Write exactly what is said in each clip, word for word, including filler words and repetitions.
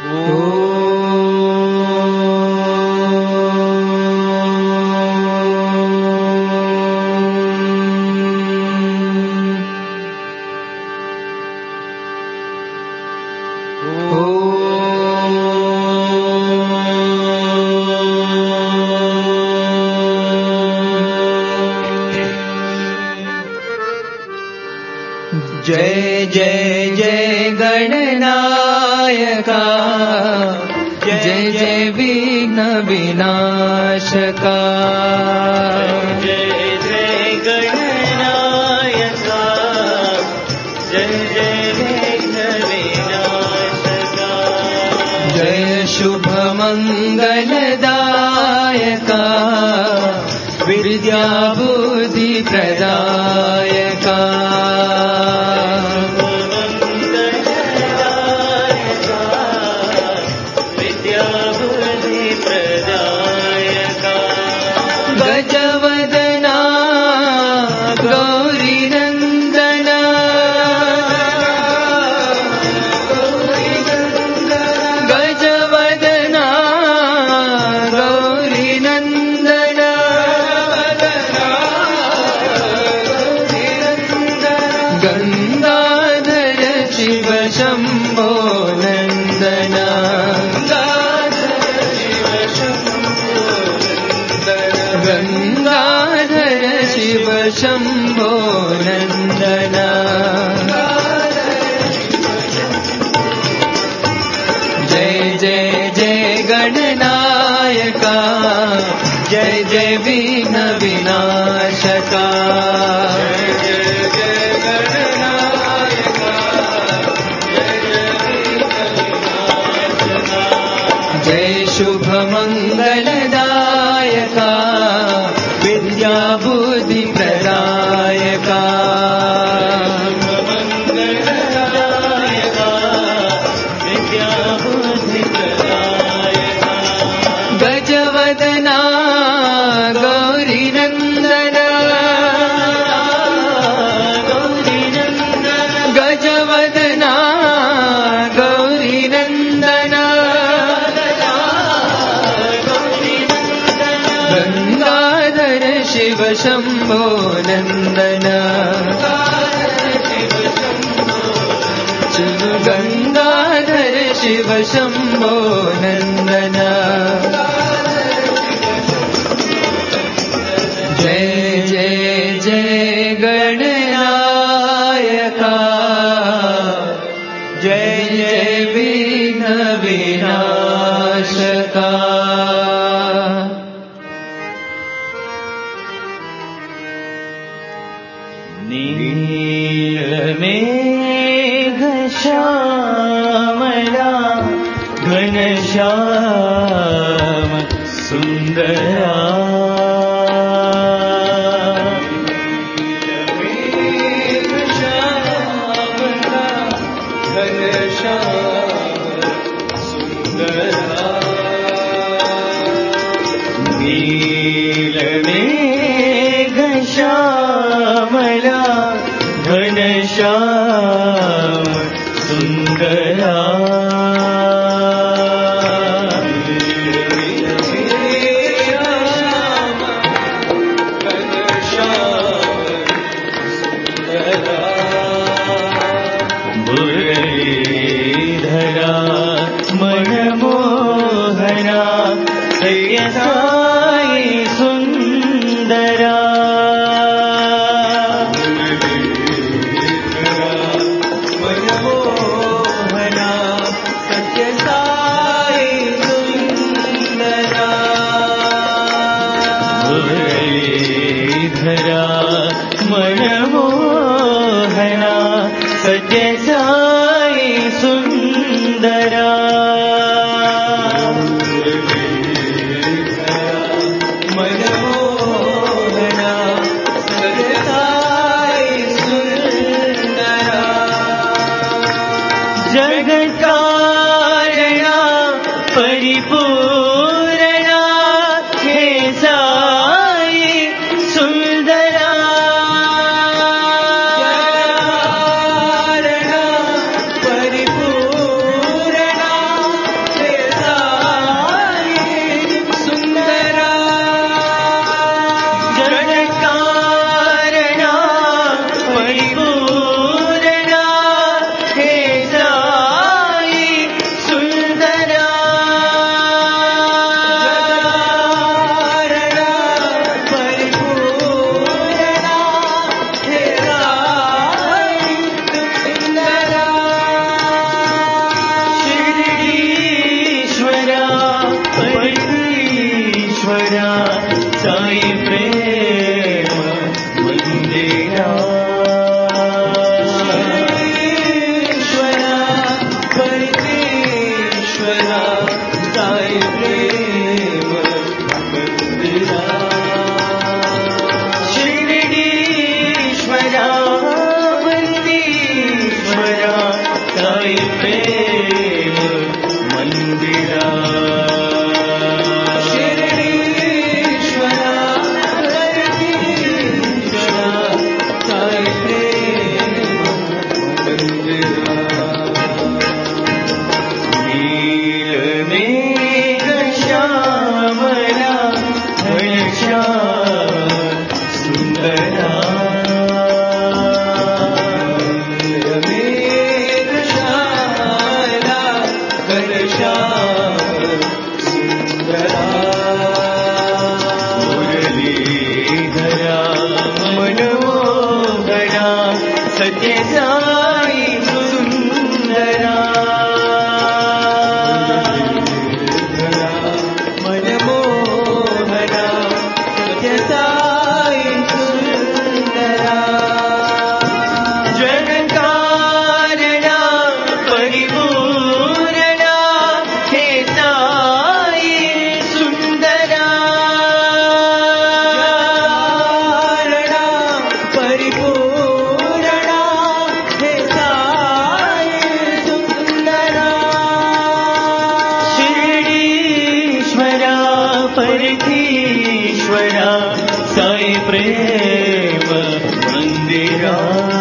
जय जय जय गणनायका, जय जय विघ्न विनाशका। जय जय गणनायका, जय जय विघ्न विनाशका। जय शुभ मंगलदायका, विद्या बुद्धि प्रदायका। गजवदना गौरी नंदना, गजवदना गौरी नंदना, गंगाधर शिव शंभो नंदना, गंगाधर शिव शंभो नंदना। जय जय जय गणनायका, जय जय विघ्न विनाशका। जय शुभ मंगलदायका, विद्या बुद्धि प्रदायका। गजवदना गौरी नंदना, गजवदना गौरी नंदना, गंगाधर शिव शंभो नंदना, गंगाधर शिव शंभो नंदना। जय जय जय गणनायका, जय जय विघ्न विनाशका। नीलमेघ श्यामला घनश्याम सुंदरा, नीलमेघ श्यामला घनश्याम सुंदरा, मुरलीधरा मनमोहना, सय्यसाई सुंदरा। मनमोहना सत्यसाई सुंदरा, मुरलीधरा मनमोहना, सत्यसाई सुंदरा। जगत्कारणा परिपूरणा, हे साई सुंदरा। जगत्कारणा परिपूरणा, प्रेम मंदिरा शिरडीश्वरा हरतीश्वरा साई प्रेम मंदिरा नील मेघ श्यामला घनश्याम सुंदरा मेघशाला घनश्याम सुंदरा मुरलीधरा मनोहरा सत्य साई सुंदरा मनमोहना सत्य साई सुंदरा जनकारणा परिपूरणा हे साई सुंदरा कारणा परिपूरणा हे साई सुंदरा शिरडीश्वरा परथीश्वरा साई प्रेम मंदिरा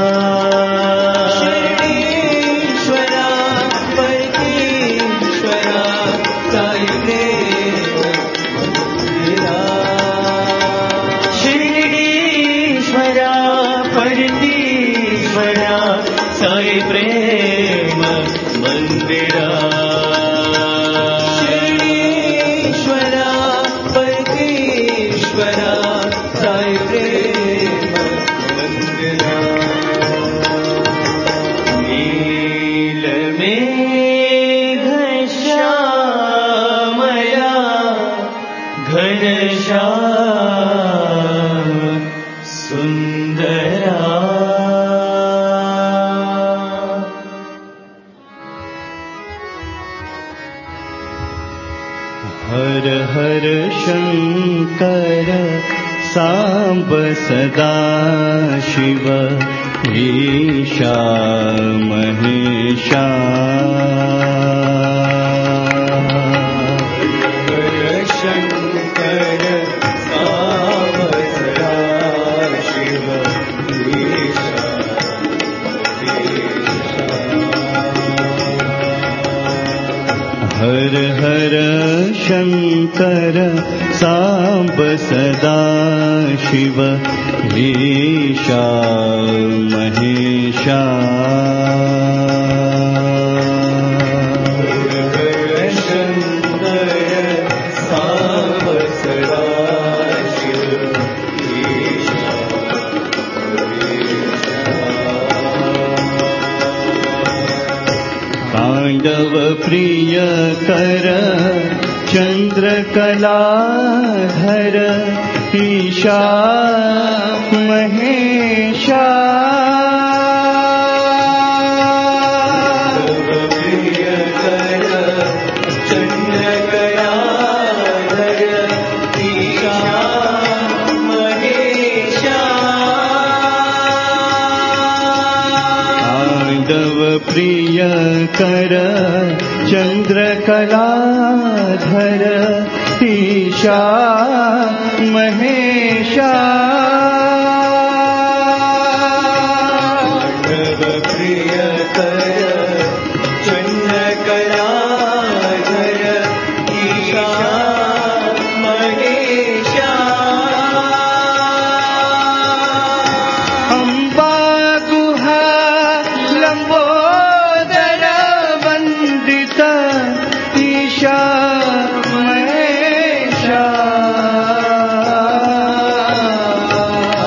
शिरडीश्वरा परतीश्वरा साई प्रेम मंदिरा शिरडीश्वरा परतीश्वरा साई प्रेम मंदिरा शिरडीश्वरा परतीश्वरा साई प्रेम मंदिरा नील मेघ श्यामला घनश्याम सुंदरा हर हर शंकर सांब सदा शिव ईशा महेशा शंकर साम सदा शिव ईशा हर हर शंकर सांब सदा शिव ईशा महेशा शंकर साम सदा शिव ईशा तांडव प्रिय कर चंद्रकलाधर ईशा महेशा प्रिय कर चंद्रकलाधर ईशा महेशा तांडव प्रिय कर चंद्रकलाधर ईशा महेशा प्रिय कर चंद्रकलाधर ईशा महेशा अम्बा गुहा लंबोदर वंदित ईशा महेशा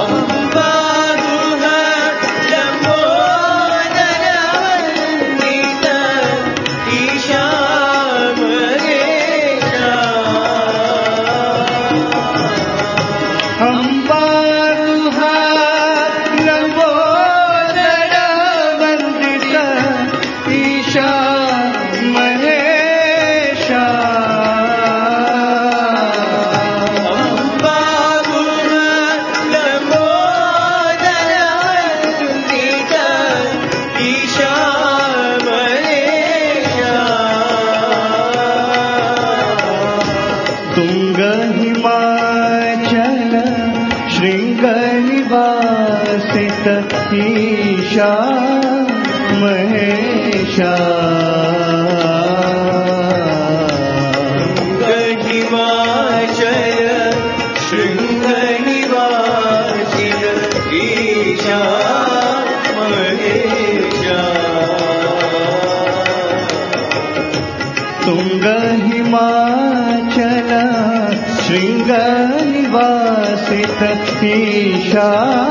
तुंग हिमाचल शृंग निवासित ईशा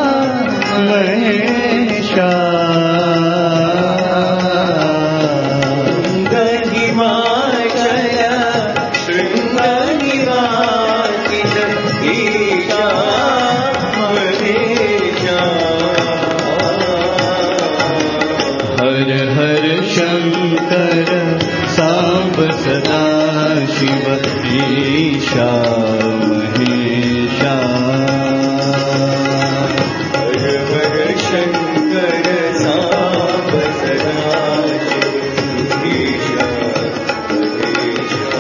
महेशा हर हर शंकर सांब सदा शिव ईशा महेशा हर हर शंकर सांब सदा शिव ईशा महेशा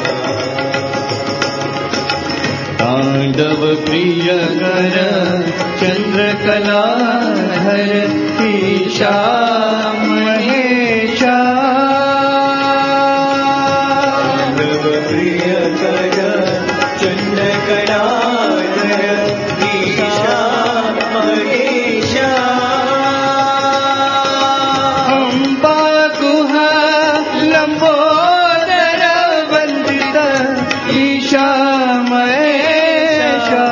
तांडव प्रिय कर चंद्रकला हर ईशा महेशा प्रिय कर चंद्रकला ईशा महेशा अम्बा गुहा लंबोदर वंदित ईशा महेशा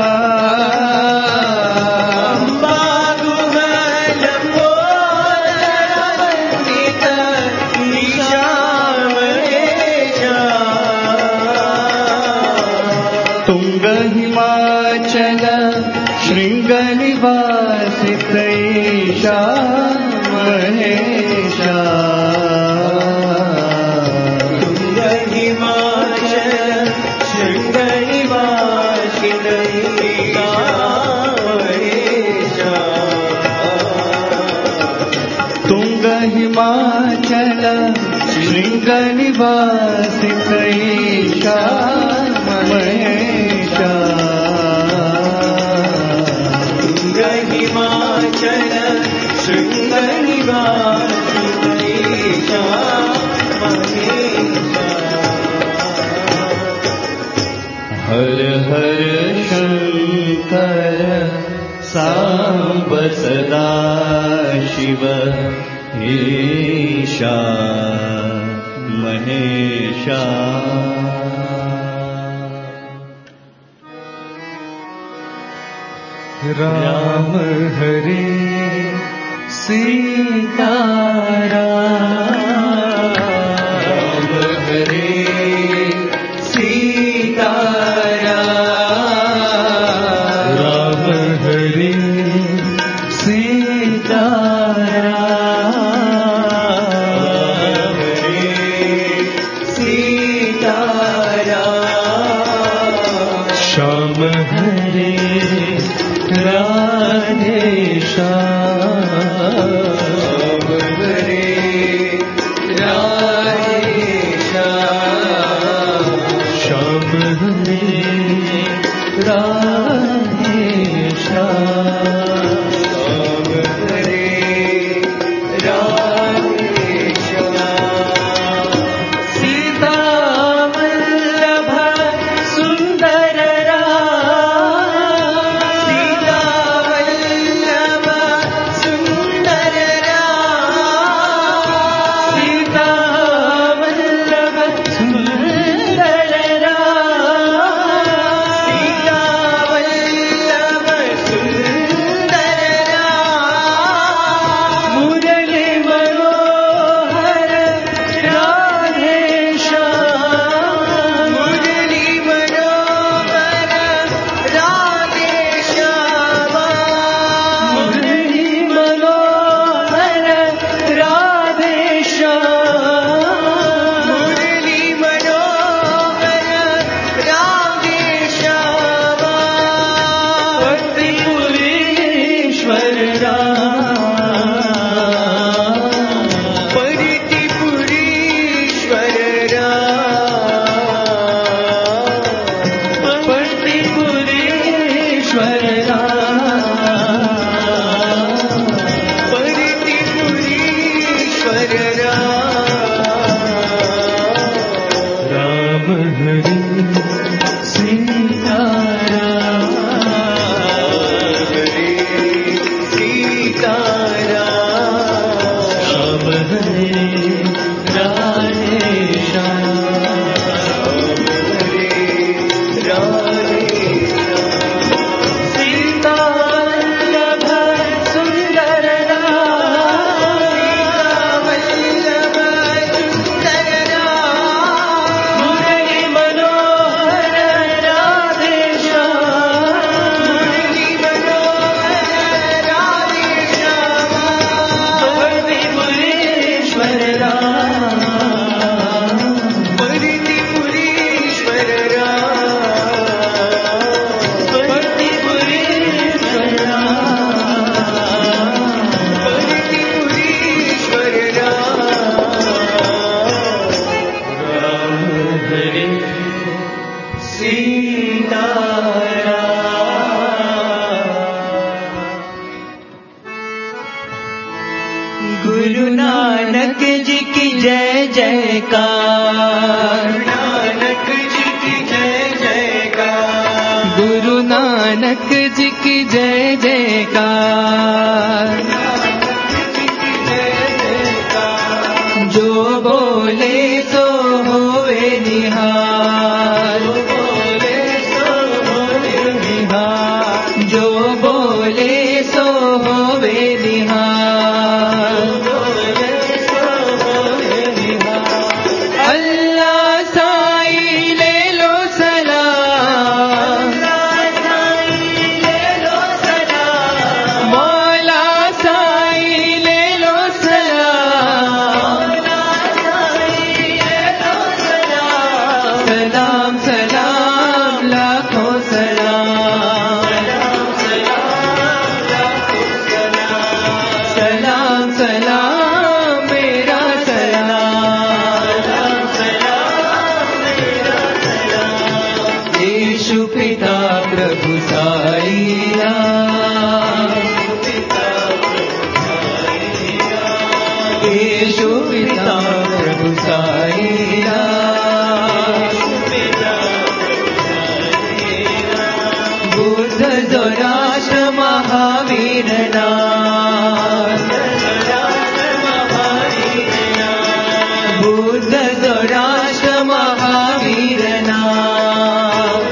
अम्बा गुहा लंबोदर वंदित ईशा महेशा तुंग हिमाचल शृंग निवासित ईशा महेशा तुंग हिमाचल शृंग निवासित ईशा महेशा तुंग हिमाचल शृंग निवासित ईशा महेशा तुंग हिमाचल शृंग निवासित ईशा महेशा हर हर शंकर सांब सदा शिव ईशा महेशा राम हरे सीता राम हरे सीता राम हरे सीता राम हरे सीता श्याम हरे राधे श्याम हरे राधे श्याम श्याम हरे राधे श्याम हरे राधे श्याम सीता वल्लभ सुंदर राम सीता वल्लभ नमस्कार। नानक जी की जय जयकार। गुरु नानक जी की जय जयकार। जो बोले सो होवे निहाल। जो बोले सो होवे निहाल। अल्लाह साई ले लो सलाम। मौला साई ले लो सलाम। सलाम सलाम लाखों सलाम। सलाम सलाम मेरा सलाम। यीशु पिता प्रभु साईया। यीशु पिता प्रभु साईया। बुद्ध जोराष्ट्र महावीर नाथ। बुद्ध जोराष्ट्र महावीर नाथ।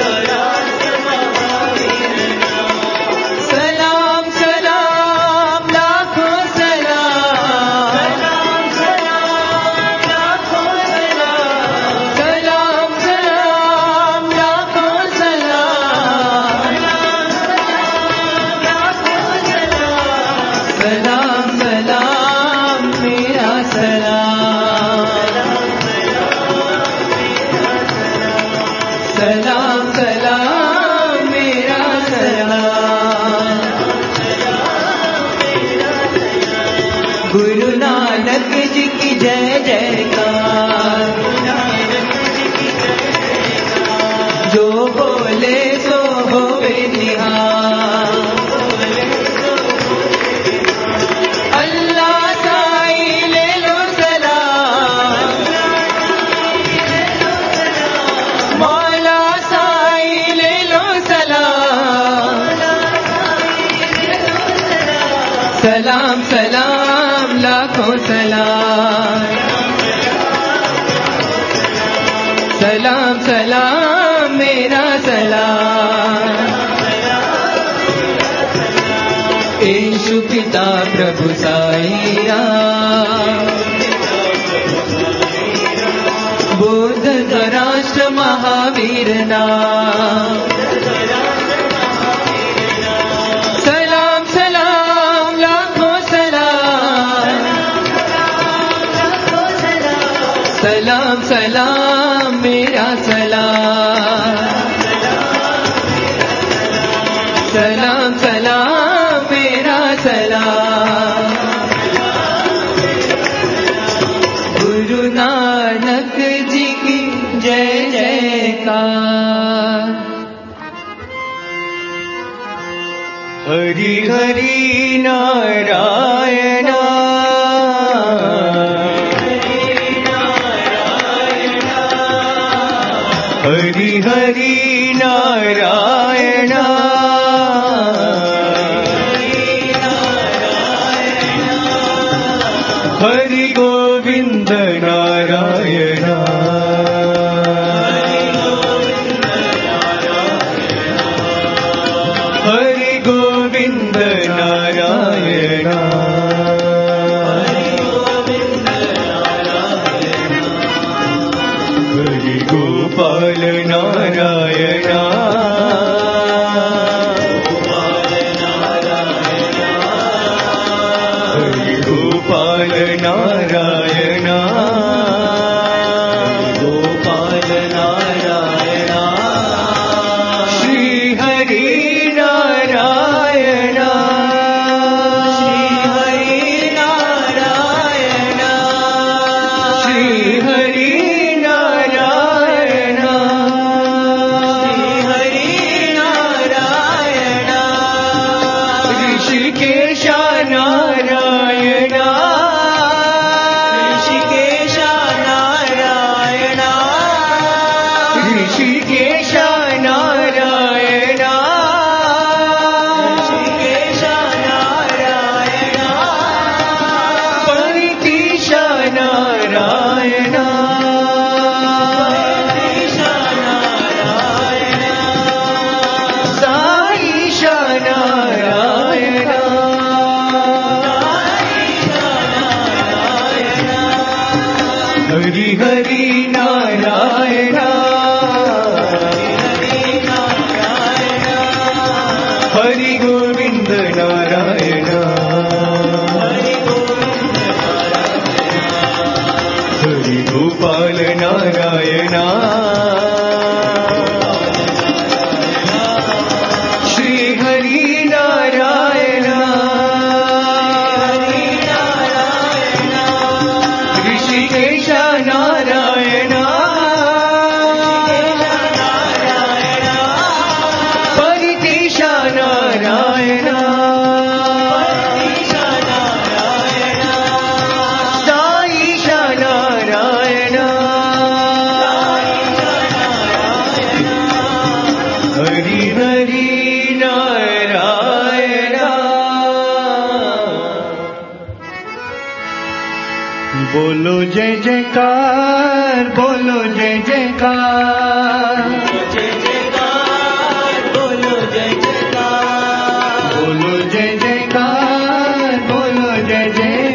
सलाम सलाम लाखों सलाम। सलाम सलाम लाखों सलाम। सलाम सलाम मेरा सलाम। सलाम सलाम मेरा सलाम। गुरु नानक जी की जय जयकार। जो बोले सो होवे निहाल। अल्लाह साई ले लो सलाम। मौला साई ले लो सलाम। सलाम सलाम लाखों सलाम। सलाम सलाम मेरा सलाम। यीशु पिता प्रभु साईया। बुद्ध जोराष्ट्र महावीर नाथ। सलाम सलाम लाखों सलाम। सलाम सलाम मेरा सलाम। सलाम सलाम मेरा सलाम। गुरु नानक जी की जय जयकार। हरि हरि नारायण। हरि हरि नारायण। हरि गोविंद नारायण। हरि गोविंद नारायण। हरि गोपाल नारायण। हरि गोपाल नारायण। गोपाल नारायण। श्री हरि नारायण। श्री हरि नारायण। श्री हरि नारायण। श्री हरि हरि हरि नारायण हरि गोविंद नारायण हरि गोपाल नारायण श्री हरि नारायण ऋषिकेश नारायण परितेश नारायण साईश नारायण हरि हरि नारायण बोलो जय जयकार बोलो जय जयकार जय जयकार बोलो जय जयकार बोलो जय जयकार बोलो जय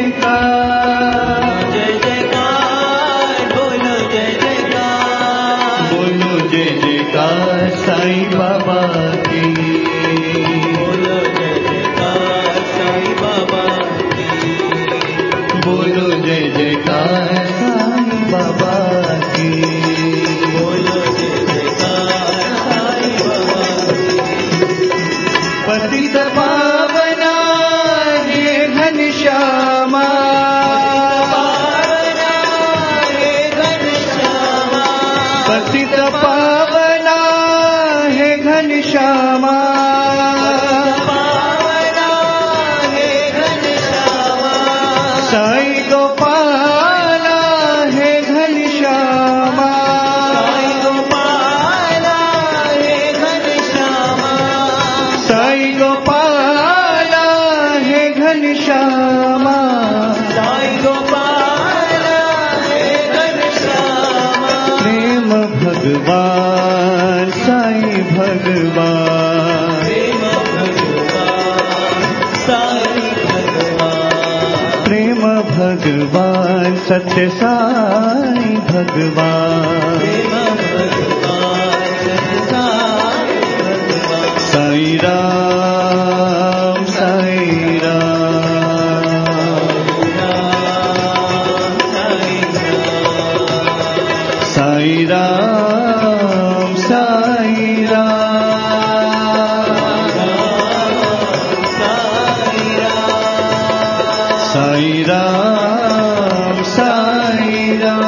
जयकार जय जयकार बोलो जय जयकार बोलो जय जयकार साईं बाबा की बोलो जय जयकार साईं बाबा की बोलो जय जयकार साईं बाबा की बोलो जय जयकार साईं बाबा की पतित पावना हे घनश्यामा पावना हे घनश्यामा पतित पावना हे घनश्यामा पावना हे घनश्यामा साई गोपाला हे घनश्यामा साई गोपाला हे घनश्यामा साई गोपाला हे घनश्यामा साई गोपाला हे घनश्यामा प्रेम भगवान साई भगवान प्रेम भगवान साई भगवान प्रेम भगवान सत्य साई भगवान प्रेम भगवान सत्य साई भगवान साई राम साई राम साई राम साई राम साई राम साई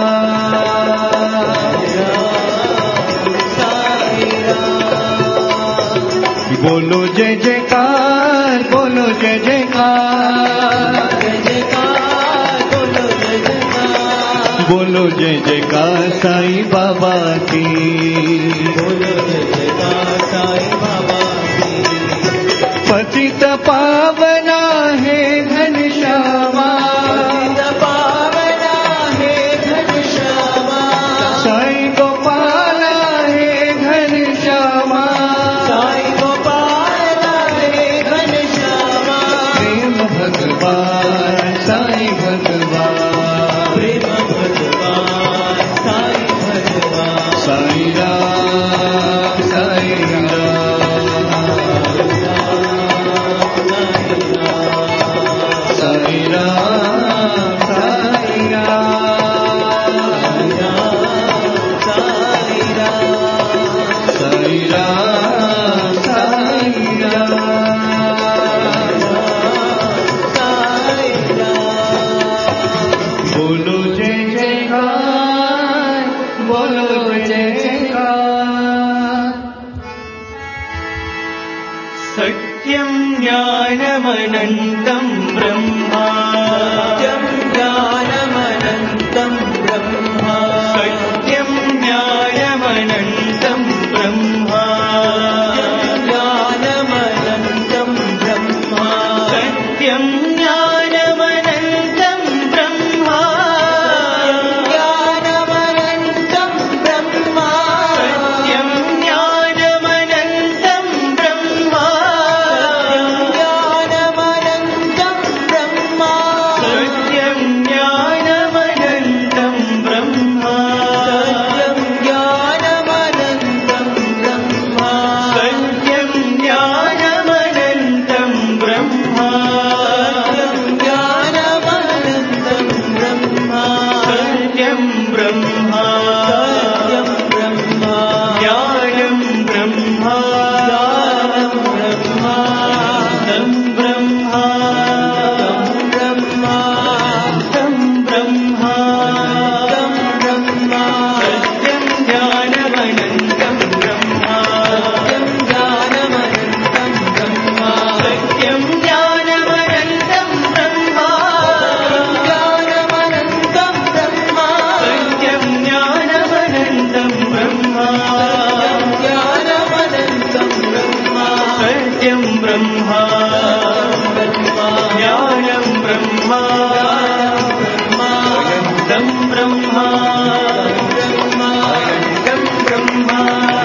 राम बोलो जय जयकार बोलो जय जयकार जय जयकार बोलो जय जयकार बोलो जय जयकार साईं बाबा की बोलो जय जयकार साईं बाबा की पतित पावना हे घनश्यामा पतित पावना हे घनश्यामा साईं गोपाला हे घनश्यामा साई गोपाला हे घनश्यामा प्रेम भगवान साईं भगवान प्रेम भगवान साई भगवान साईं राम साईं राम साईं राम साईं राम साईं राम साईं राम बोलो जय जयकार बोलो जय जयकार सत्यं ज्ञानमनन्तं ब्रह्मा सत्यं ज्ञानमनन्तं ब्रह्मा सत्यं ज्ञानमनन्तं ब्रह्मा ज्ञानमनन्तं ब्रह्मा सत्यं ज्ञानमनन्तं ब्रह्मा ज्ञानमनन्तं ब्रह्मा सत्यं ज्ञानमनन्तं ब्रह्मा ज्ञानमनन्तं ब्रह्मा ब्रह्मा सत्यं ब्रह्मा ज्ञानं ब्रह्मा ज्ञानं ब्रह्मा तं ब्रह्मा तं ब्रह्मा तं ब्रह्मा सत्यं ज्ञानमनन्तं ब्रह्मा सत्यं ज्ञानमनन्तं ब्रह्मा सत्यं ज्ञानमनन्तं ब्रह्मा ज्ञानमनन्तं ब्रह्मा सत्यं ज्ञानमनन्तं ब्रह्मा ज्ञानमनन्तं ब्रह्मा सत्यं ब्रह्मा ज्ञानं ब्रह्मा तं ब्रह्मा तं ब्रह्मा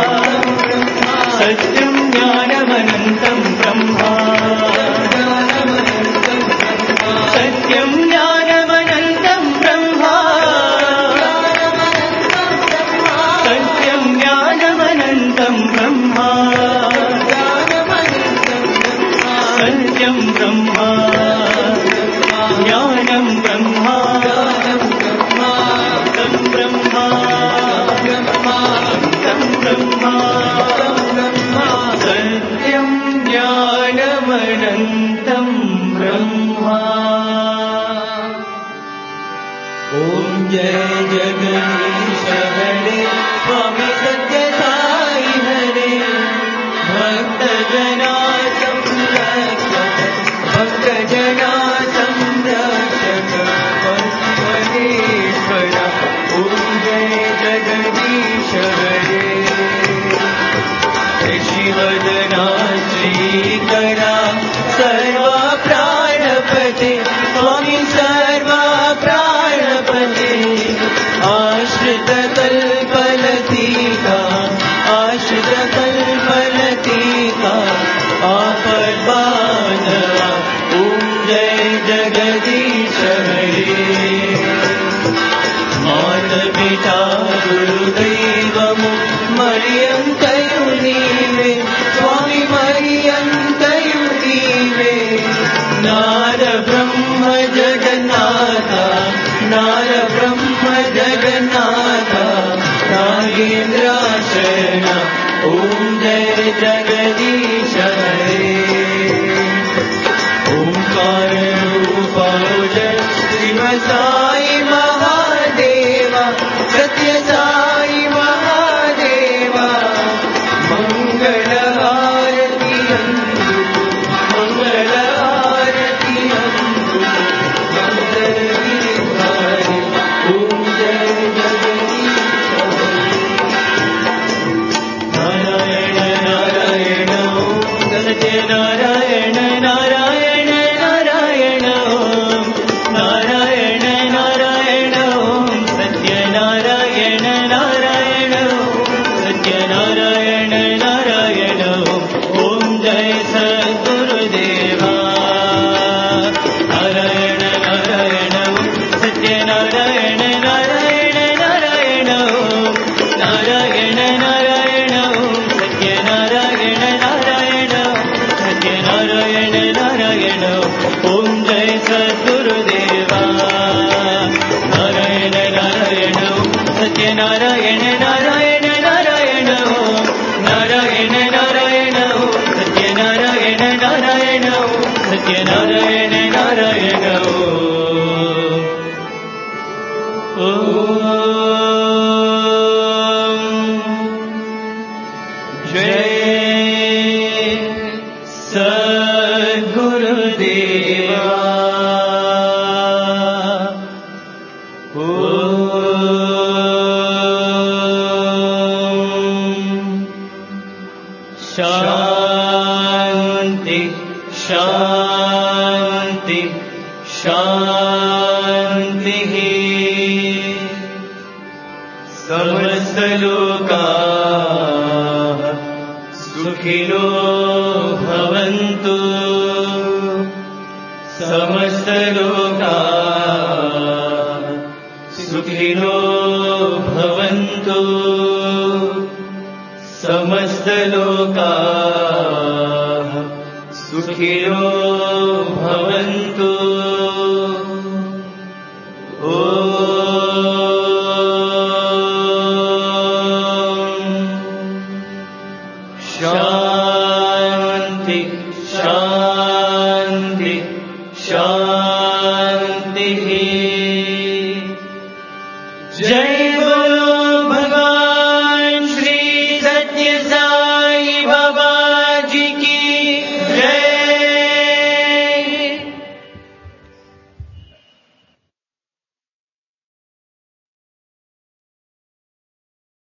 सत्यं ज्ञानमनन्तं ब्रह्मा सत्यं ज्ञानमनन्तं ब्रह्मा सत्यं ज्ञानमनन्तं ब्रह्मा सत्यं ब्रह्मा ज्ञानं ब्रह्मा तं ब्रह्मा तं ब्रह्मा सत्यं ज्ञानमनन्तं ब्रह्मा। ॐ जय जगदीश हरे स्वामी सत्य साई हरे भक्तजना संरक्षक भक्तजना संरक्षक परमेश्वर ॐ जय जगदीश हरे शिवदना श्रीकरा सर्वा प्राणपते स्वामी सर्वा प्राणपते आश्रित कल्पलतिका आश्रित कल्पलतिका आपद्बांधवा ॐ जय जगदीश हरे मातपिता गुरुदैवमु मर्यन्तयु नीवे स्वामी मर्यन्तयु नीवे नार ब्रह्म जगन्नाथ नार ब्रह्म जगन्नाथ नागेन्द्राशरण ॐ जय जगदीश हरे ओंकार रूपाज शिव साई महादेव सत्य साई महादेवा मंगल आरती अंदु मंगल आरती अंदु मंगल विहारी ओम जय जगदीश नारायण नारायण ओम सत्य नारायण नारायण नारायण ओम नारायण नारायण ओम सत्य नारायण नारायण ओम सत्य नारायण नारायण ओम जय सद्गुरुदेवा नारायण नारायण ओम सत्य नारायण नारायण नारायण ओम नारायण नारायण ओम सत्य नारायण नारायण सत्य नारायण नारायण ओम जय सद्गुरुदेवा नारायण नारायण ओम सत्य नारायण नारायण नारायण ओम नारायण नारायण ओम सत्य नारायण नारायण ओम सत्य नारायण नारायण ओम जय सद्गुरुदेवा शांति शांति शांति समस्त लोकाः सुखिनो भवन्तु समस्त लोकाः सुखिनो भवन्तु समस्त लोकाः सुखिनो भवन्तु।